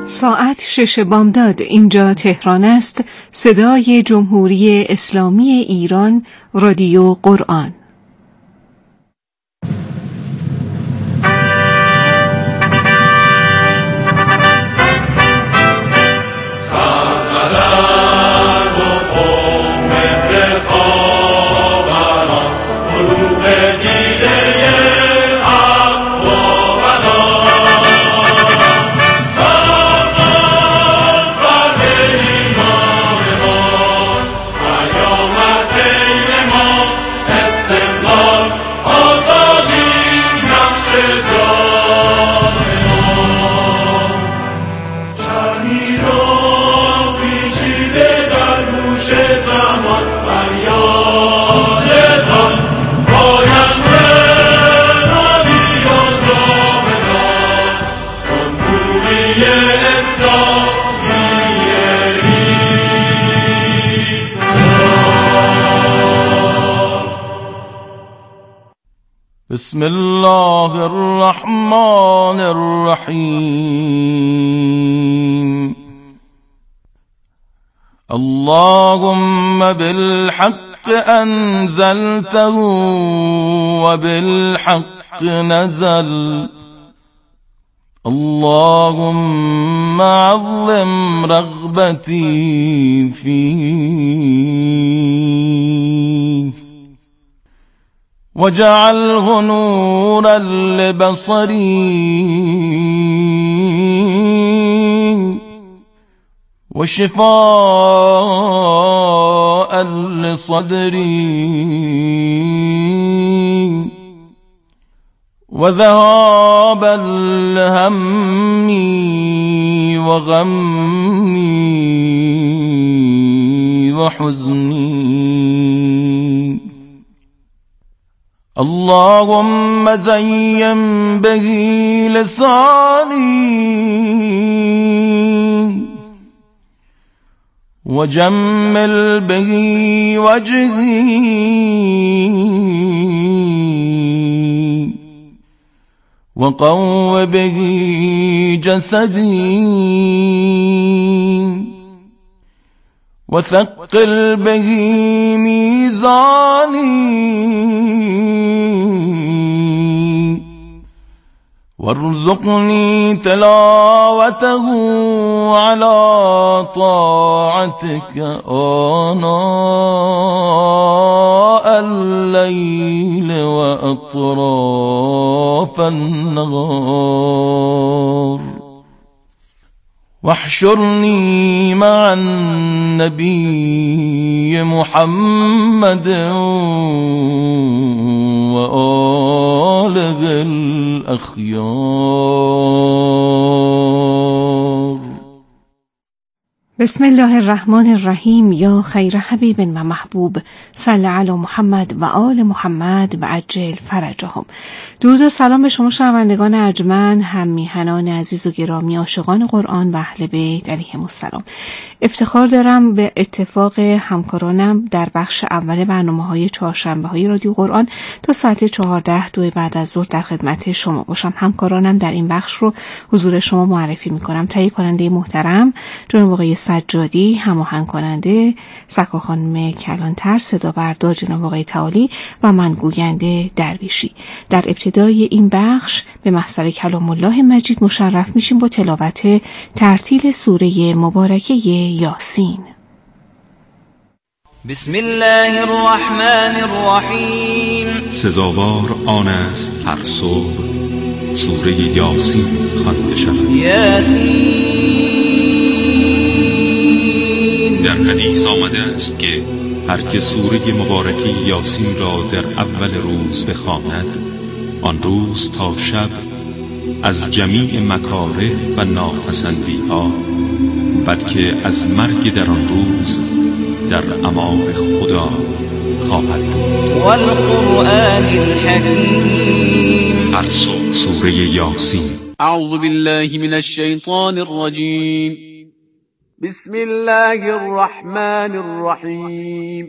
ساعت 6 بامداد. اینجا تهران است. صدای جمهوری اسلامی ایران، رادیو قرآن. بسم الله الرحمن الرحیم. اللهم بالحق انزلته وبالحق نزل. اللهم عظم رغبتي فيه وجعله نورا لبصري وشفاء لصدري وذهابا لهمي وغمي وحزني. اللهم زين به لساني وجمل به وجهي وقو به جسدي وثقل به ميزاني وارزقني تلاوته على طاعتك آناء الليل وأطراف النهار واحشرني مع النبي محمد وآله الأخيار. بسم الله الرحمن الرحیم. یا خیر حبیب و محبوب، صل علی محمد و آل محمد و عجل فرجهم. درود و سلام به شما شنوندگان ارجمند، هم میهنان عزیز و گرامی، عاشقان قرآن و اهل بیت علیهم السلام. افتخار دارم به اتفاق همکارانم در بخش اول برنامه‌های چهارشنبه‌های رادیو قرآن تا ساعت 14 بعد از ظهر در خدمت شما باشم. همکارانم در این بخش رو حضور شما معرفی می‌کنم. تهیه کننده محترم جناب آقای سجادی، هماهنگ کننده سکا خانم کلانتر، صدا بردار جناب آقای تعالی و من گوینده درویشی. در ابتدای این بخش به محضر کلام الله مجید مشرف میشیم با تلاوت ترتیل سوره مبارکه یاسین. بسم الله الرحمن الرحیم. سزاوار آن است هر صبح سوره یاسین خوانده شود. یاسین. در حدیث آمده است که هر که سوره مبارکه یاسین را در اول روز بخواند، آن روز تا شب از جمیع مکاره و ناپسندی ها، بلکه از مرگ در آن روز در امان خدا خواهد بود. والقرآن الحکیم. هر صبح سوره یاسین. اعوذ بالله من الشیطان الرجیم. بسم الله الرحمن الرحیم.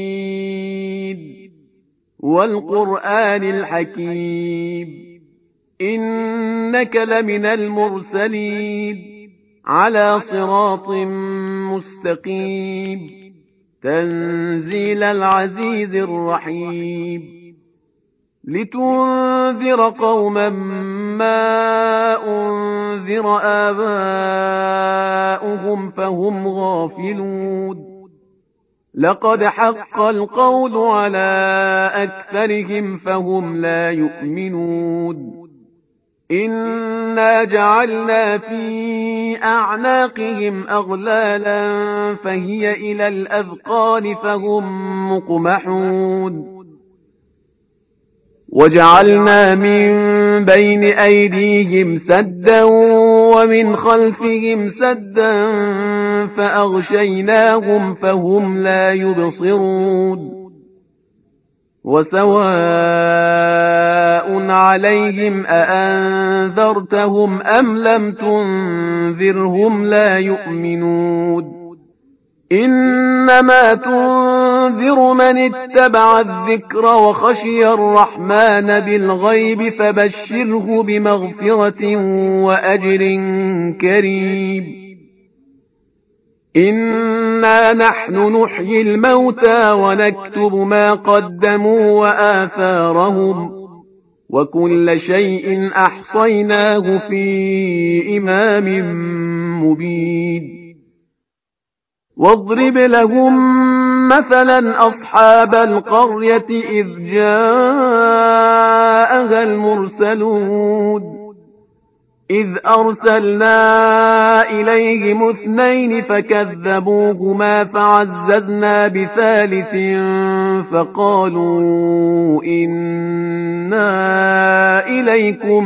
یاسین والقرآن الحکیم. إنك لمن المرسلين على صراط مستقيم تنزيل العزيز الرحيم لتنذر قوما ما أنذر آباؤهم فهم غافلون لقد حق القول على أكثرهم فهم لا يؤمنون إنا جعلنا في أعناقهم أغلالا فهي إلى الأذقان فهم مقمحون وجعلنا من بين أيديهم سدا ومن خلفهم سدا فأغشيناهم فهم لا يبصرون وسواء عليهم أأنذرتهم أم لم تنذرهم لا يؤمنون إنما تنذر من اتبع الذكر وخشي الرحمن بالغيب فبشره بمغفرة وأجر كريم إنا نحن نحيي الموتى ونكتب ما قدموا وآثارهم وكل شيء أحصيناه في إمام مبين واضرب لهم مثلا أصحاب القرية إذ جاءها المرسلون إذ أرسلنا إليهم 2 فكذبوهما فعززنا بثالث فقالوا إنا إليكم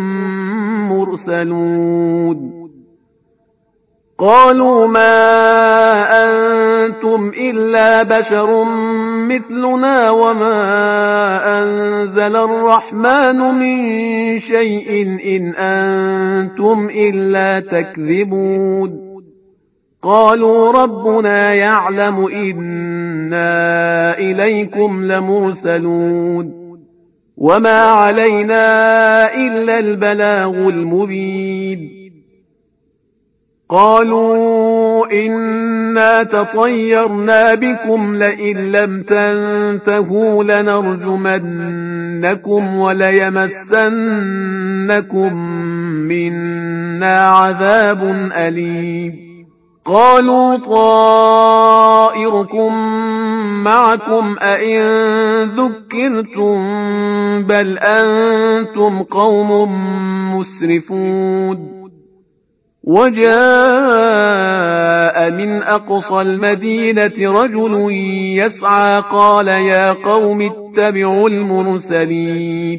مرسلون قالوا ما أنتم إلا بشر مثلنا وما أنزل الرحمن من شيء إن أنتم إلا تكذبون قالوا ربنا يعلم إنا إليكم لمرسلون وما علينا إلا البلاغ المبين قالوا إنا تطيرنا بكم لئن لم تنتهوا لنرجمنكم وليمسنكم منا عذاب أليم قالوا طائركم معكم أئن ذكرتم بل أنتم قوم مسرفون وجاء من أقصى المدينة رجل يسعى قال يا قوم اتبعوا المرسلين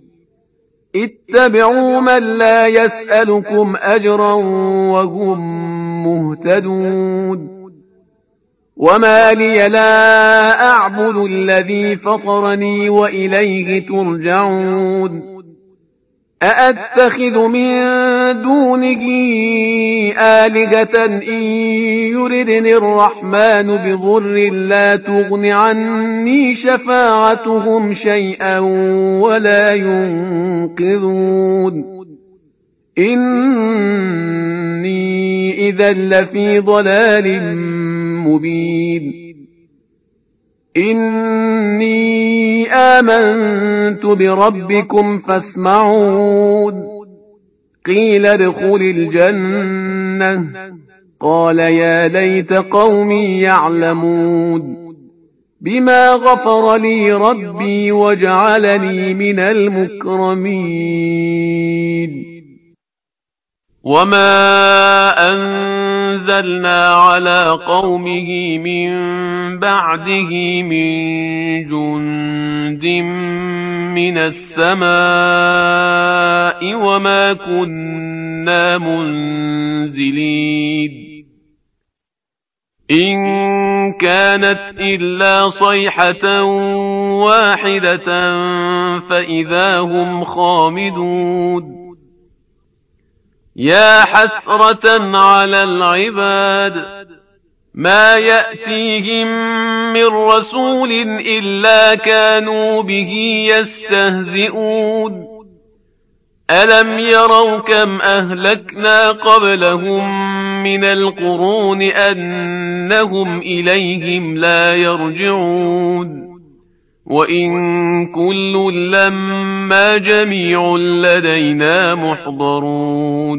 اتبعوا من لا يسألكم أجرا وهم مهتدون وما لي لا أعبد الذي فطرني وإليه ترجعون أأتخذ من دونه آلهة إن يردني الرحمن بضر لا تغن عني شفاعتهم شيئا ولا ينقذون إني إذا لفي ضلال مبين إني آمنت بربكم فاسمعون قيل ادخل الجنة قال يا ليت قومي يعلمون بما غفر لي ربي وجعلني من المكرمين وما أنزلنا على قومه من بعده من جند من السماء وما كنا منزلين إن كانت إلا صيحة واحدة فإذا هم خامدون يا حسرة على العباد ما يأتيهم من رسول إلا كانوا به يستهزئون ألم يروا كم أهلكنا قبلهم من القرون أنهم إليهم لا يرجعون وإن كل لما جميع لدينا محضرون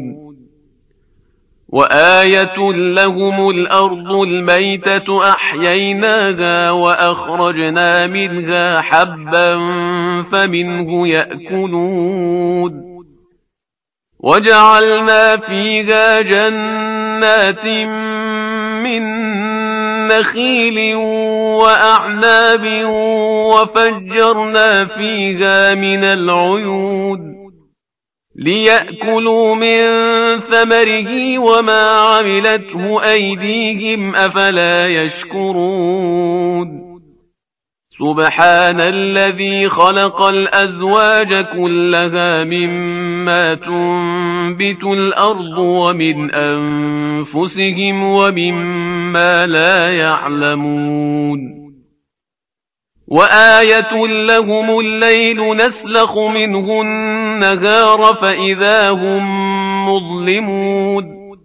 وآية لهم الأرض الميتة أحييناها وأخرجنا منها حبا فمنه يأكلون وجعلنا فيها جنات من نخيل وأعناب وفجرنا فيها من العيون ليأكلوا من ثمره وما عملته أيديهم أفلا يشكرون سبحان الذي خلق الأزواج كلها مما تنبت الأرض ومن أنفسهم ومما لا يعلمون وآية لهم الليل نسلخ منه النهار فإذا هم مظلمون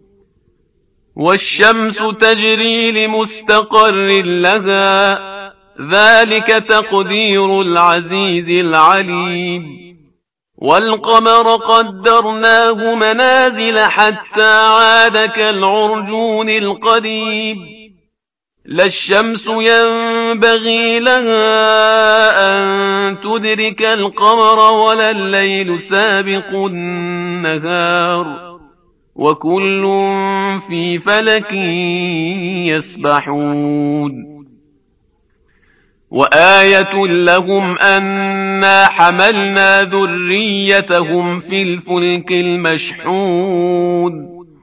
والشمس تجري لمستقر لها ذلك تقدير العزيز العليم والقمر قدرناه منازل حتى عاد كالعرجون القديم لا الشمس ينبغي لها أن تدرك القمر ولا الليل سابق النهار وكل في فلك يسبحون وآية لهم أنا حملنا ذريتهم في الفلك المشحون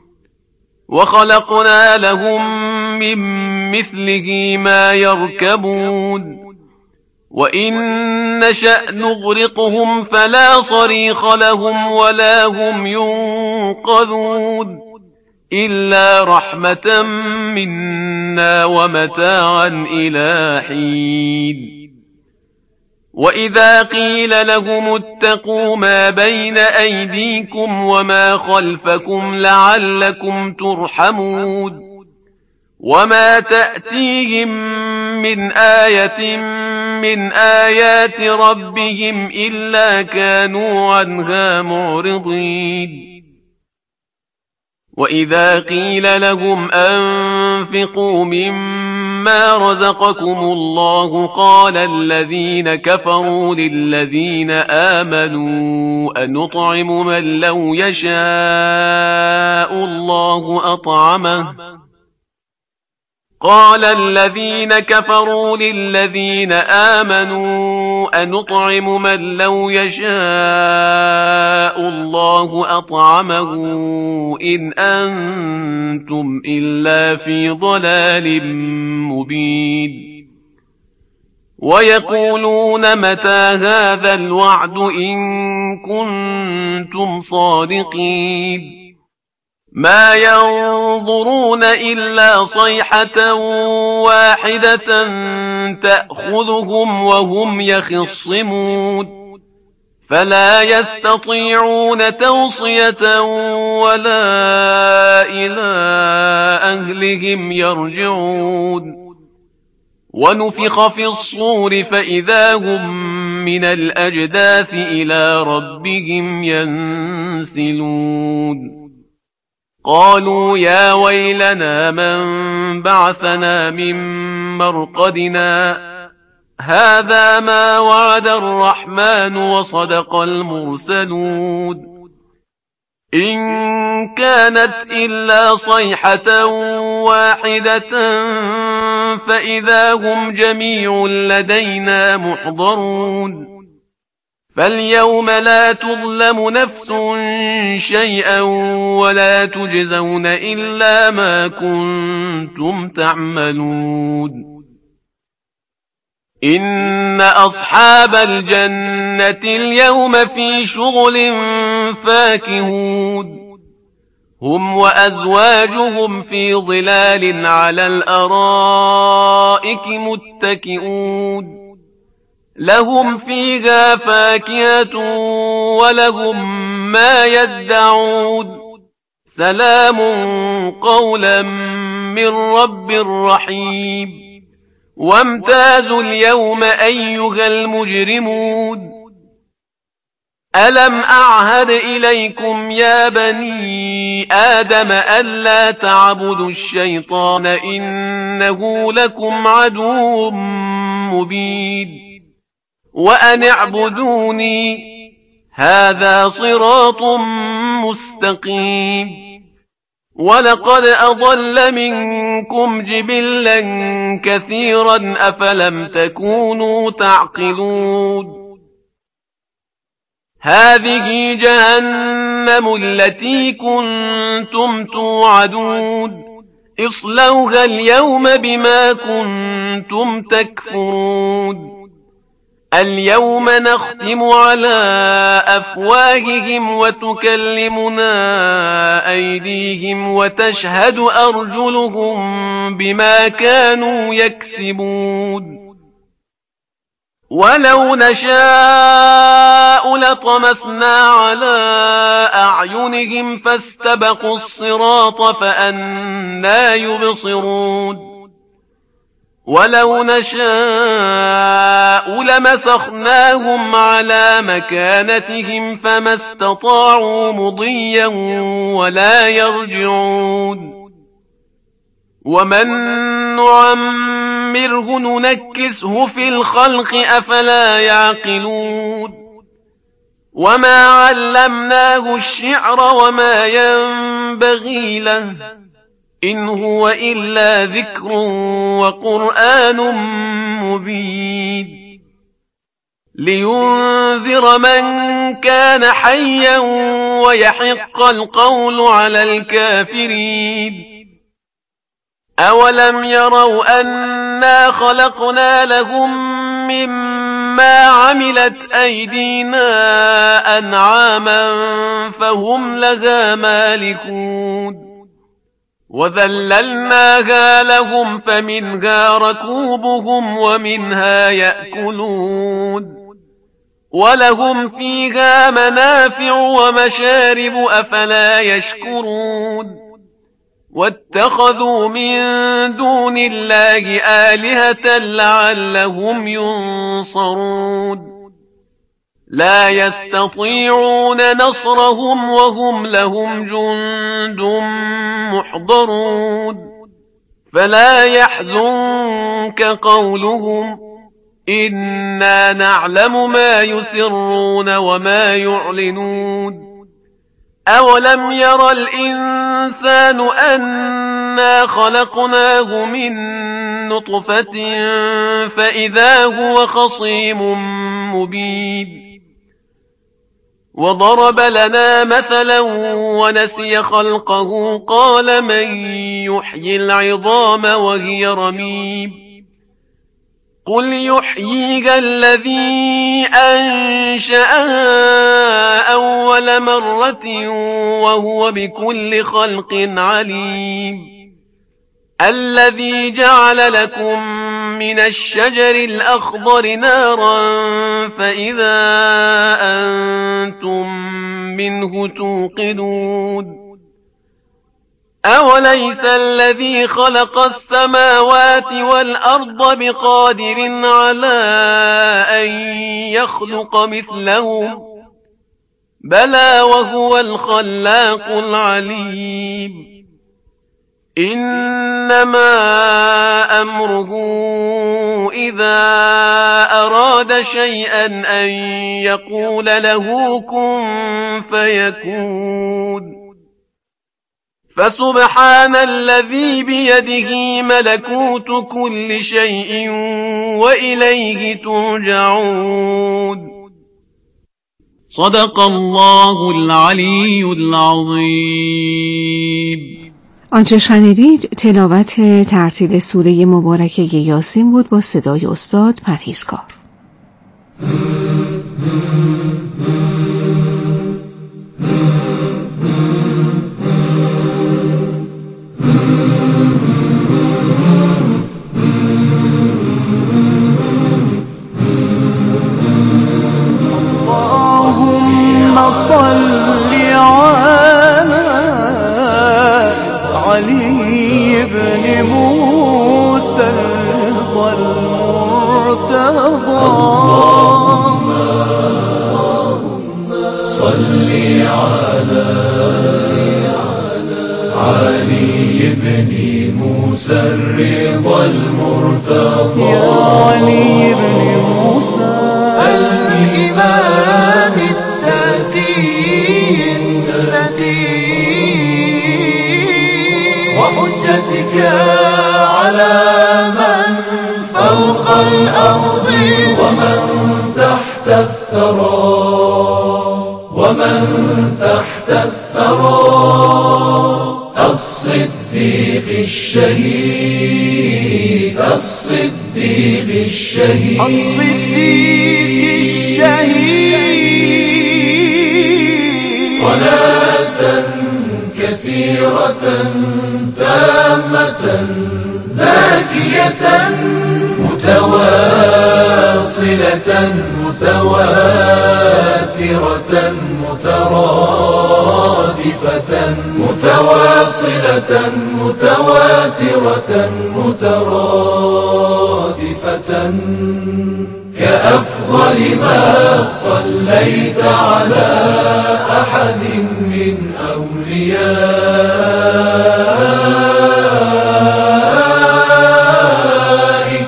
وخلقنا لهم من مثله ما يركبون وإن نشأ نغرقهم فلا صريخ لهم ولا هم ينقذون إلا رحمة منا ومتاعا إلى حين وإذا قيل لهم اتقوا ما بين أيديكم وما خلفكم لعلكم ترحمون وما تأتيهم من آية من آيات ربهم إلا كانوا عنها معرضين وإذا قيل لهم أنفقوا مما رزقكم الله قال الذين كفروا للذين آمنوا أنطعم من لو يشاء الله أطعمه قال الذين كفروا للذين آمنوا أنطعم من لو يشاء الله أطعمه إن أنتم إلا في ضلال مبين ويقولون متى هذا الوعد إن كنتم صادقين ما ينظرون إلا صيحة واحدة تأخذهم وهم يخصمون فلا يستطيعون توصية ولا إلى أهلهم يرجعون ونفخ في الصور فإذا هم من الأجداث إلى ربهم ينسلون قالوا يا ويلنا من بعثنا من مرقدنا هذا ما وعد الرحمن وصدق المرسلون إن كانت إلا صيحة واحدة فإذا هم جميع لدينا محضرون فاليوم لا تظلم نفس شيئا ولا تجزون إلا ما كنتم تعملون إن أصحاب الجنة اليوم في شغل فاكهون هم وأزواجهم في ظلال على الأرائك متكئون لهم فيها فاكهة ولهم ما يدعون سلام قولا من رب رحيم وامتازوا اليوم أيها المجرمون ألم أعهد إليكم يا بني آدم ألا تعبدوا الشيطان إنه لكم عدو مبين وأن اعبدوني هذا صراط مستقيم ولقد أضل منكم جبلا كثيرا أفلم تكونوا تعقلون هذه جهنم التي كنتم توعدون اصلوها اليوم بما كنتم تكفرون اليوم نختم على أفواههم وتكلمنا أيديهم وتشهد أرجلهم بما كانوا يكسبون ولو نشاء لطمسنا على أعينهم فاستبقوا الصراط فأنى يبصرون ولو نشاء لمسخناهم على مكانتهم فما استطاعوا مضيا ولا يرجعون ومن نعمره ننكسه في الخلق أفلا يعقلون وما علمناه الشعر وما ينبغي له إن هو إلا ذكر وقرآن مبين لينذر من كان حيا ويحق القول على الكافرين أولم يروا أنا خلقنا لهم مما عملت أيدينا أنعاما فهم لها مالكون وذللناها لهم فمنها ركوبهم ومنها يأكلون ولهم فيها منافع ومشارب أفلا يشكرون واتخذوا من دون الله آلهة لعلهم ينصرون لا يستطيعون نصرهم وهم لهم جند محضرون فلا يحزنك قولهم إنا نعلم ما يسرون وما يعلنون أولم ير الإنسان أنا خلقناه من نطفة فإذا هو خصيم مبين وضرب لنا مثلا ونسي خلقه قال من يحيي العظام وهي رميم قل يحييها الذي أنشأها أول مرة وهو بكل خلق عليم الذي جعل لكم من الشجر الأخضر نارا فإذا أنتم منه توقدون أوليس الذي خلق السماوات والأرض بقادر على أن يخلق مثلهم بلى وهو الخلاق العليم إنما أمره إذا أراد شيئا أن يقول له كن فيكون فسبحان الذي بيده ملكوت كل شيء وإليه ترجعون صدق الله العلی العظیم. آنچه شنیدید تلاوت ترتیل سوره مبارکه یاسین بود با صدای استاد پرهیزکار. الشهيد الصديق الشهيد الصديق الشهيد صلاة كثيرة تامة زاكية متواصلة متواترة مترادفة متواصلة متواترة مترادفة كأفضل ما صليت على أحد من أوليائك.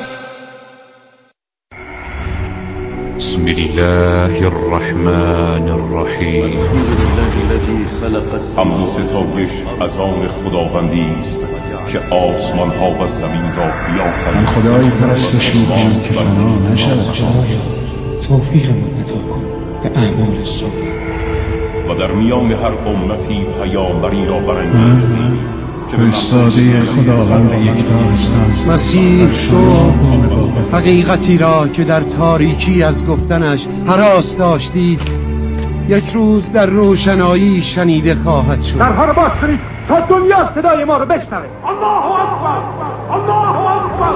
بسم الله الرحمن الرحیم. حمد و ستایش از آن خداوندی است که آسمان ها و زمین را بیافرید. من خدایی پرستش می‌کنم که فنا نشود. توفیقمون عطا کن به اعمال صالح و در میان هر امتی پیامبری را برانگیختی که فرستاده خداوند یکتا هستند. مسیح تو حقیقتی را که در تاریکی از گفتنش هراس داشتید یک روز در روشنایی شنیده خواهد شد. درها رو باز کنید تا دنیا صدای ما رو بشنوه. الله اکبر، الله اکبر.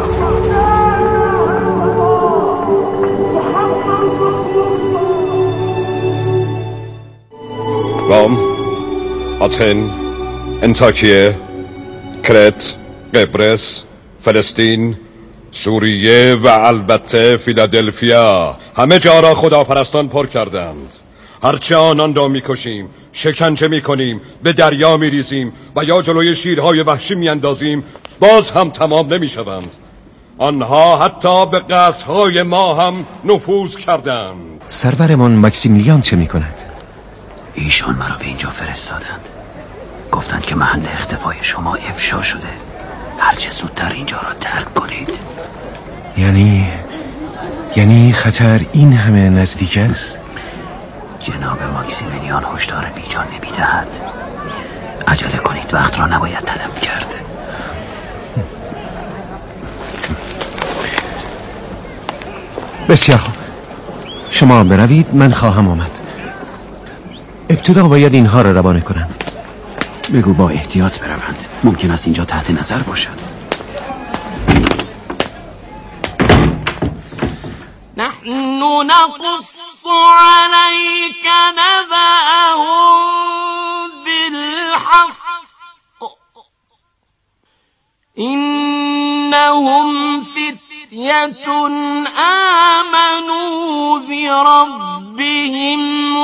رام، آتن، انطاکیه، کرت، قبرس، فلسطین، سوریه و البته فیلادلفیا، همه جا را خداپرستان پر کردند. هرچه آنان را میکشیم، شکنجه میکنیم، به دریا میریزیم و یا جلوی شیرهای وحشی میاندازیم، باز هم تمام نمیشوند. آنها حتی به قصرهای ما هم نفوذ کردند. سرورمان مکسیمیلیان چه میکند؟ ایشان مرا به اینجا فرستادند، گفتند که محل اختفای شما افشا شده، هرچه زودتر اینجا را ترک کنید. یعنی خطر این همه نزدیک است؟ جناب ماکسیمیلیان هشدار بیجان نمیدهد. عجله کنید، وقت را نباید تلف کرد. بسیار خوب، شما بروید، من خواهم آمد. ابتدا باید اینها را روانه کنم. بگو با احتیاط بروند، ممکن است اینجا تحت نظر باشد. نحن نقص عليك نبأهم بالحق إنهم فتية آمنوا بربهم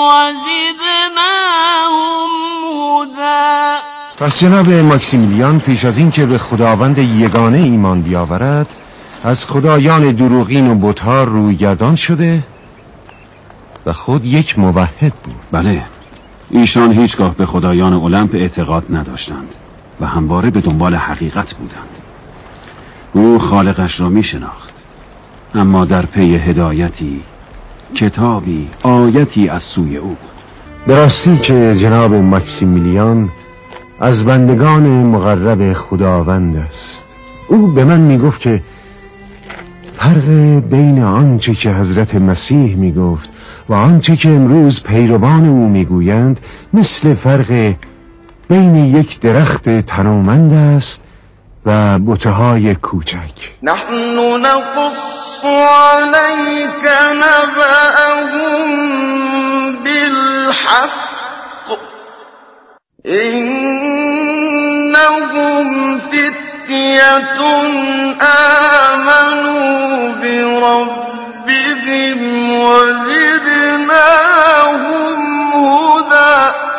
وزدناهم هدى. پس جناب ماکسیمیلیان پیش از این که به خداوند یگانه ایمان بیاورد از خدایان دروغین و بت‌ها رویگردان شده و خود یک موحد بود. بله، ایشان هیچگاه به خدایان المپ اعتقاد نداشتند و همواره به دنبال حقیقت بودند. او خالقش را می شناخت، اما در پی هدایتی، کتابی، آیتی از سوی او بود. به راستی که جناب ماکسیمیلیان از بندگان مقرب خداوند است. او به من می گفت که فرق بین آنچه که حضرت مسیح می گفت و آنچه که امروز پیروان او می گویند مثل فرق بین یک درخت تنومند است و بته‌های کوچک. نحن نقص عليك نبأهم بالحق إنهم فتية آمنوا بربهم وزدناهم هدى.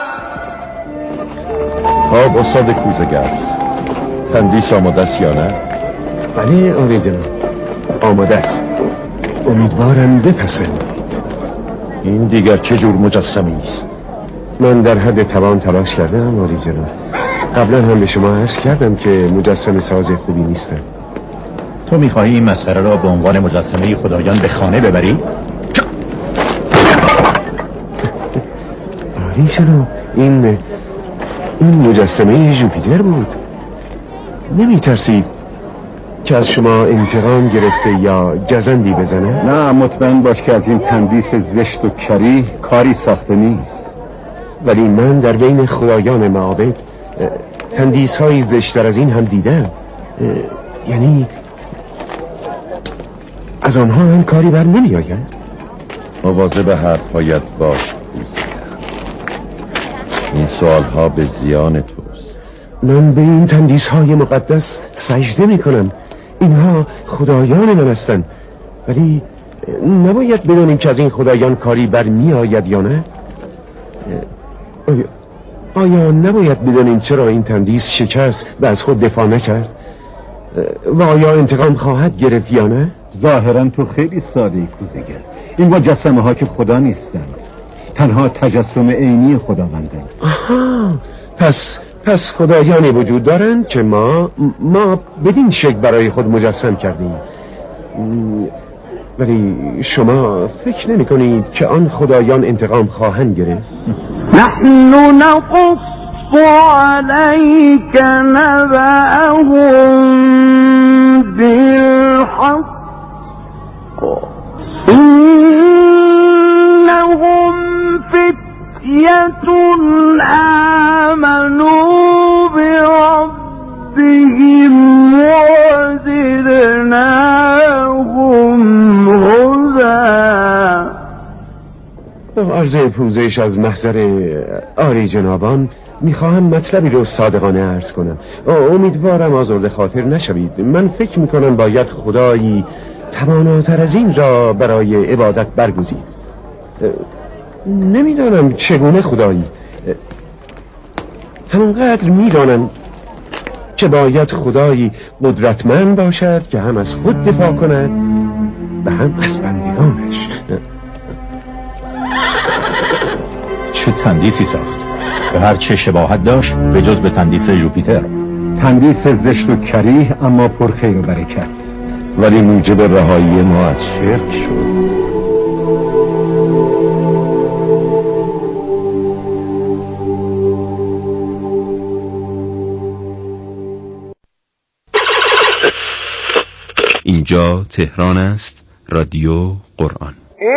خب استاد کوزه‌گر، تندیس آماده است یا نه؟ بله آره جناب، آماده است. امیدوارم بپسندید. این دیگر چه جور مجسمه است؟ من در حد توان تلاش کردم آری جناب. قبلا هم به شما عرض کردم که مجسمه ساز خوبی نیستم. تو میخواهی این مسخره را به عنوان مجسمه خدایان به خانه ببری؟ آری جناب، این مجسمه ژوپیتر بود. نمی ترسید که از شما انتقام گرفته یا گزندی بزنه؟ نه، مطمئن باش که از این تندیس زشت و کری کاری ساخته نیست. ولی من در بین خدایان معابد تندیس های زشتر از این هم دیدم. یعنی از آنها هم کاری بر نمی آید. مواظب حرفهایت باش پوزگر. این سوالها به زیان توست. من به این تندیس های مقدس سجده می کنم. اینها خدایان من هستند. ولی نباید بدانیم که از این خدایان کاری بر می آید یا نه؟ آیا نباید بدانیم چرا این تندیس شکست و از خود دفاع نکرد؟ و آیا انتقام خواهد گرفت یا نه؟ ظاهرا تو خیلی ساده‌ای کوزگر. این مجسمه ها که خدا نیستند، تنها تجسم عینی خداوندند. آها، پس خدایانی وجود دارند که ما بدین شکل برای خود مجسم کردیم. ولی شما فکر نمی کنید که آن خدایان انتقام خواهند گرفت؟ نحن نقص عليك نبأهم بالحق إنهم فتية آمنوا بربهم وزدناهم هدى. عرض پوزش از محضر عالی جنابان میخواهم مطلبی رو صادقانه عرض کنم. امیدوارم آزرده خاطر نشوید. من فکر میکنم باید خدایی تواناتر از این را برای عبادت برگزید. نمیدانم چگونه خدایی. همونقدر میدانم که باید خدایی قدرتمند باشد که هم از خود دفاع کند و هم از بندگانش. چه تندیسی ساخت؟ به هر چه شباهت داشت به جز به تندیس جوپیتر. تندیس زشت و کریه اما پر خیر و برکت، ولی موجب رهایی ما از شرک شد. اینجا تهران است، رادیو قرآن.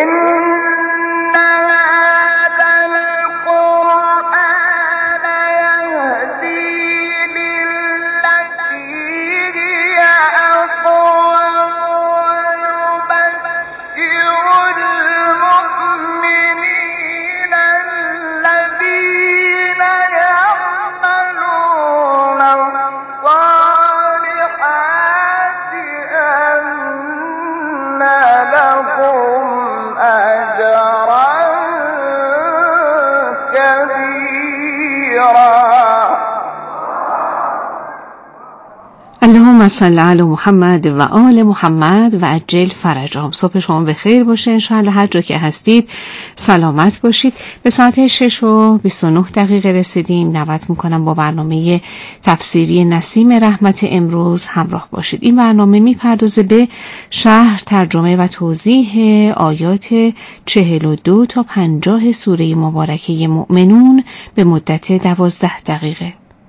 اللهم صل علی محمد و آل محمد و عجل فرجهم. صبح شما بخیر باشه انشاءالله. هر جا که هستید سلامت باشید. به ساعت 6:29 رسیدیم. دعوت میکنم با برنامه تفسیری نسیم رحمت امروز همراه باشید. این برنامه میپردازه به شرح، ترجمه و توضیح آیات 42 تا 50 سوره مبارکه مؤمنون به مدت 12 دقیقه.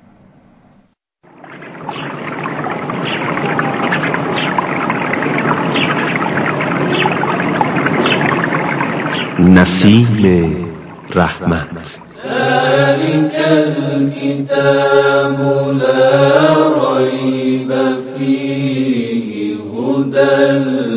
نسیم رحمت. ذلك الكتاب لا ريب فيه هدى